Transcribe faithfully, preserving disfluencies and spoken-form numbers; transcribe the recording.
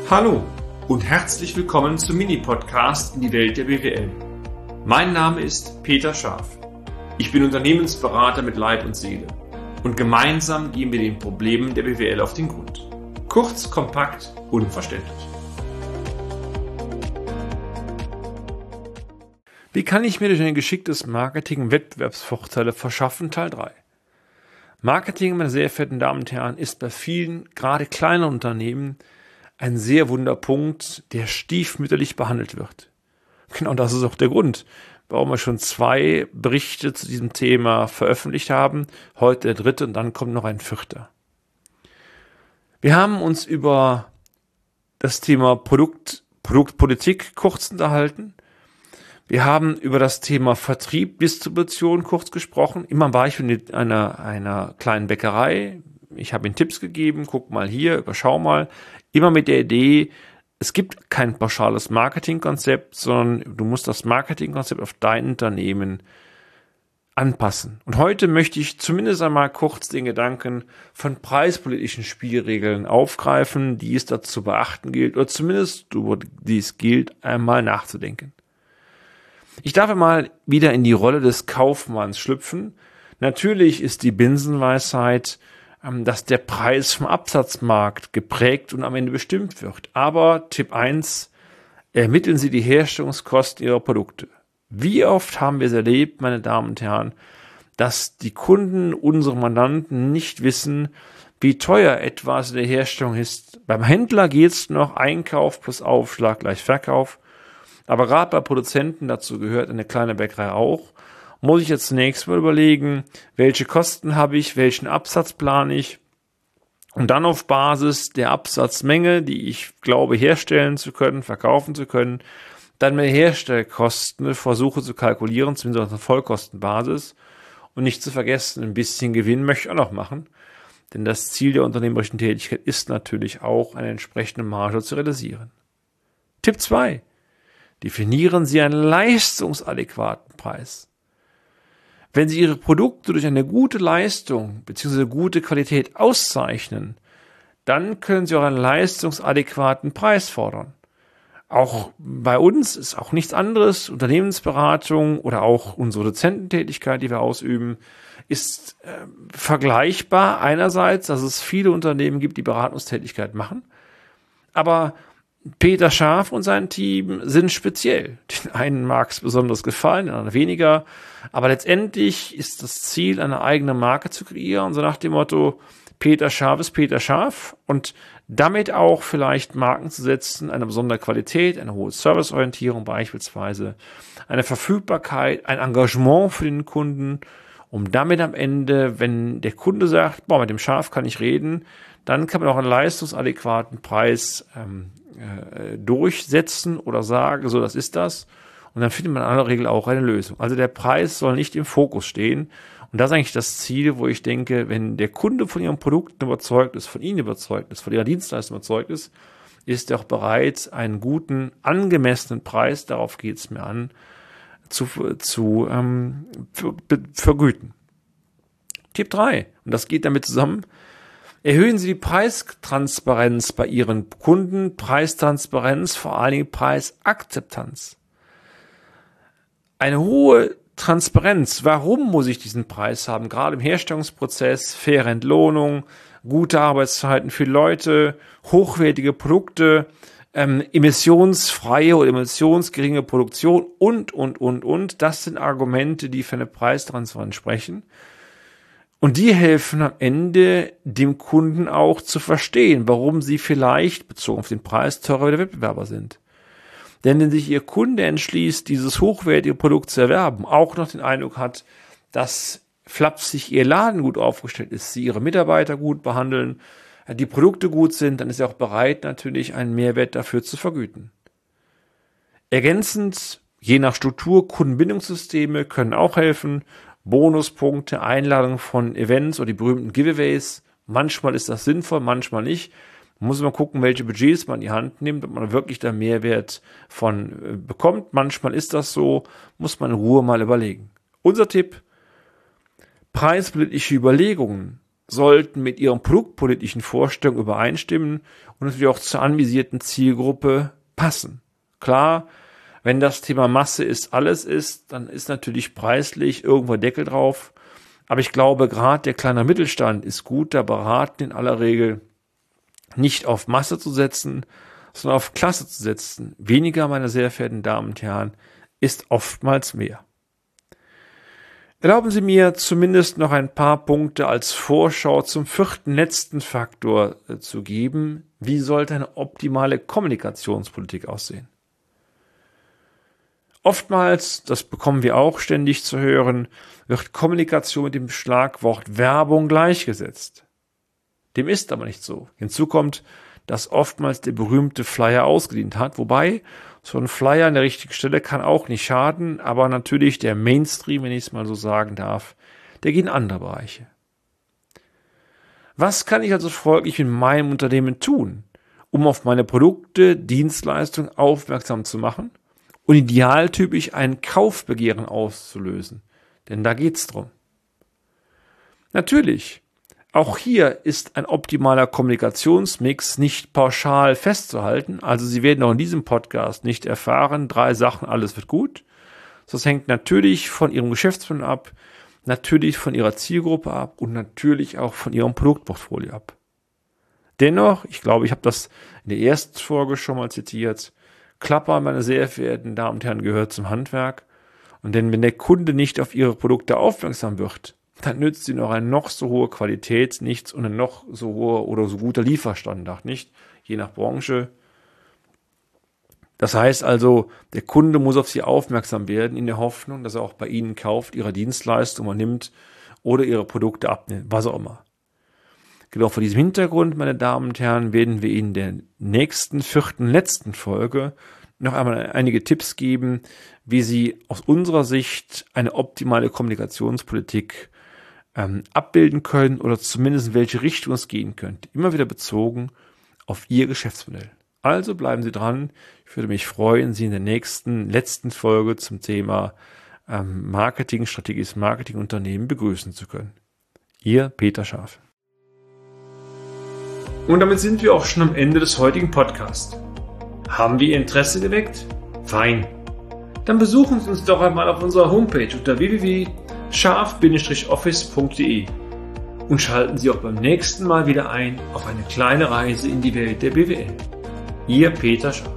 Hallo und herzlich willkommen zum Mini-Podcast in die Welt der B W L. Mein Name ist Peter Scharf. Ich bin Unternehmensberater mit Leib und Seele und gemeinsam gehen wir den Problemen der B W L auf den Grund. Kurz, kompakt, unverständlich. Wie kann ich mir durch ein geschicktes Marketing Wettbewerbsvorteile verschaffen? Teil drei. Marketing, meine sehr verehrten Damen und Herren, ist bei vielen, gerade kleinen Unternehmen, ein sehr wunder Punkt, der stiefmütterlich behandelt wird. Genau das ist auch der Grund, warum wir schon zwei Berichte zu diesem Thema veröffentlicht haben. Heute der dritte und dann kommt noch ein vierter. Wir haben uns über das Thema Produkt, Produktpolitik kurz unterhalten. Wir haben über das Thema Vertrieb, Distribution kurz gesprochen. Immer am Beispiel einer, einer kleinen Bäckerei. Ich habe Ihnen Tipps gegeben, guck mal hier, überschau mal. Immer mit der Idee, es gibt kein pauschales Marketingkonzept, sondern du musst das Marketingkonzept auf dein Unternehmen anpassen. Und heute möchte ich zumindest einmal kurz den Gedanken von preispolitischen Spielregeln aufgreifen, die es dazu zu beachten gilt, oder zumindest über die es gilt, einmal nachzudenken. Ich darf einmal wieder in die Rolle des Kaufmanns schlüpfen. Natürlich ist die Binsenweisheit, dass der Preis vom Absatzmarkt geprägt und am Ende bestimmt wird. Aber Tipp eins, ermitteln Sie die Herstellungskosten Ihrer Produkte. Wie oft haben wir es erlebt, meine Damen und Herren, dass die Kunden, unsere Mandanten nicht wissen, wie teuer etwas in der Herstellung ist. Beim Händler geht es noch Einkauf plus Aufschlag gleich Verkauf. Aber gerade bei Produzenten, dazu gehört eine kleine Bäckerei auch, muss ich jetzt zunächst mal überlegen, welche Kosten habe ich, welchen Absatz plane ich und dann auf Basis der Absatzmenge, die ich glaube herstellen zu können, verkaufen zu können, dann mehr Herstellkosten versuche zu kalkulieren, zumindest auf einer Vollkostenbasis und nicht zu vergessen, ein bisschen Gewinn möchte ich auch noch machen, denn das Ziel der unternehmerischen Tätigkeit ist natürlich auch, eine entsprechende Marge zu realisieren. Tipp zwei. Definieren Sie einen leistungsadäquaten Preis. Wenn Sie Ihre Produkte durch eine gute Leistung bzw. gute Qualität auszeichnen, dann können Sie auch einen leistungsadäquaten Preis fordern. Auch bei uns ist auch nichts anderes. Unternehmensberatung oder auch unsere Dozententätigkeit, die wir ausüben, ist äh, vergleichbar. Einerseits, dass es viele Unternehmen gibt, die Beratungstätigkeit machen, aber Peter Scharf und sein Team sind speziell. Den einen mag es besonders gefallen, den anderen weniger. Aber letztendlich ist das Ziel, eine eigene Marke zu kreieren, so nach dem Motto, Peter Scharf ist Peter Scharf und damit auch vielleicht Marken zu setzen, eine besondere Qualität, eine hohe Serviceorientierung beispielsweise, eine Verfügbarkeit, ein Engagement für den Kunden, um damit am Ende, wenn der Kunde sagt, boah, mit dem Scharf kann ich reden, dann kann man auch einen leistungsadäquaten Preis ähm, äh, durchsetzen oder sagen, so, das ist das. Und dann findet man in aller Regel auch eine Lösung. Also der Preis soll nicht im Fokus stehen. Und das ist eigentlich das Ziel, wo ich denke, wenn der Kunde von Ihren Produkten überzeugt ist, von Ihnen überzeugt ist, von Ihrer Dienstleistung überzeugt ist, ist er auch bereit, einen guten, angemessenen Preis, darauf geht es mir an, zu, zu ähm, vergüten. Tipp drei, und das geht damit zusammen, erhöhen Sie die Preistransparenz bei Ihren Kunden, Preistransparenz, vor allen Dingen Preisakzeptanz. Eine hohe Transparenz, warum muss ich diesen Preis haben? Gerade im Herstellungsprozess, faire Entlohnung, gute Arbeitszeiten für Leute, hochwertige Produkte, ähm, emissionsfreie oder emissionsgeringe Produktion und, und, und, und. Das sind Argumente, die für eine Preistransparenz sprechen. Und die helfen am Ende dem Kunden auch zu verstehen, warum sie vielleicht, bezogen auf den Preis, teurer wie der Wettbewerber sind. Denn wenn sich Ihr Kunde entschließt, dieses hochwertige Produkt zu erwerben, auch noch den Eindruck hat, dass flapsig Ihr Laden gut aufgestellt ist, Sie Ihre Mitarbeiter gut behandeln, die Produkte gut sind, dann ist er auch bereit, natürlich einen Mehrwert dafür zu vergüten. Ergänzend, je nach Struktur, Kundenbindungssysteme können auch helfen, Bonuspunkte, Einladungen von Events oder die berühmten Giveaways. Manchmal ist das sinnvoll, manchmal nicht. Man muss mal gucken, welche Budgets man in die Hand nimmt, ob man wirklich da Mehrwert von bekommt. Manchmal ist das so, muss man in Ruhe mal überlegen. Unser Tipp, preispolitische Überlegungen sollten mit ihren produktpolitischen Vorstellungen übereinstimmen und natürlich auch zur anvisierten Zielgruppe passen. Klar, wenn das Thema Masse ist, alles ist, dann ist natürlich preislich irgendwo Deckel drauf. Aber ich glaube, gerade der kleine Mittelstand ist gut da beraten, in aller Regel nicht auf Masse zu setzen, sondern auf Klasse zu setzen. Weniger, meine sehr verehrten Damen und Herren, ist oftmals mehr. Erlauben Sie mir zumindest noch ein paar Punkte als Vorschau zum vierten letzten Faktor äh, zu geben. Wie sollte eine optimale Kommunikationspolitik aussehen? Oftmals, das bekommen wir auch ständig zu hören, wird Kommunikation mit dem Schlagwort Werbung gleichgesetzt. Dem ist aber nicht so. Hinzu kommt, dass oftmals der berühmte Flyer ausgedient hat, wobei so ein Flyer an der richtigen Stelle kann auch nicht schaden, aber natürlich der Mainstream, wenn ich es mal so sagen darf, der geht in andere Bereiche. Was kann ich also folglich in meinem Unternehmen tun, um auf meine Produkte, Dienstleistungen aufmerksam zu machen und idealtypisch ein Kaufbegehren auszulösen? Denn da geht's drum. Natürlich, auch hier ist ein optimaler Kommunikationsmix nicht pauschal festzuhalten. Also Sie werden auch in diesem Podcast nicht erfahren, drei Sachen, alles wird gut. Das hängt natürlich von Ihrem Geschäftsmodell ab, natürlich von Ihrer Zielgruppe ab und natürlich auch von Ihrem Produktportfolio ab. Dennoch, ich glaube, ich habe das in der ersten Folge schon mal zitiert, Klapper, meine sehr verehrten Damen und Herren, gehört zum Handwerk. Und denn wenn der Kunde nicht auf Ihre Produkte aufmerksam wird, dann nützt Ihnen auch eine noch so hohe Qualität nichts und ein noch so hoher oder so guter Lieferstandard nicht, je nach Branche. Das heißt also, der Kunde muss auf Sie aufmerksam werden in der Hoffnung, dass er auch bei Ihnen kauft, Ihre Dienstleistung annimmt oder Ihre Produkte abnimmt, was auch immer. Genau vor diesem Hintergrund, meine Damen und Herren, werden wir Ihnen in der nächsten, vierten, letzten Folge noch einmal einige Tipps geben, wie Sie aus unserer Sicht eine optimale Kommunikationspolitik ähm, abbilden können oder zumindest in welche Richtung es gehen könnte. Immer wieder bezogen auf Ihr Geschäftsmodell. Also bleiben Sie dran. Ich würde mich freuen, Sie in der nächsten, letzten Folge zum Thema ähm, Marketing, strategisches Marketingunternehmen begrüßen zu können. Ihr Peter Scharf. Und damit sind wir auch schon am Ende des heutigen Podcasts. Haben wir Ihr Interesse geweckt? Fein. Dann besuchen Sie uns doch einmal auf unserer Homepage unter w w w punkt scharf Bindestrich office punkt de und schalten Sie auch beim nächsten Mal wieder ein auf eine kleine Reise in die Welt der B W L. Ihr Peter Scharf.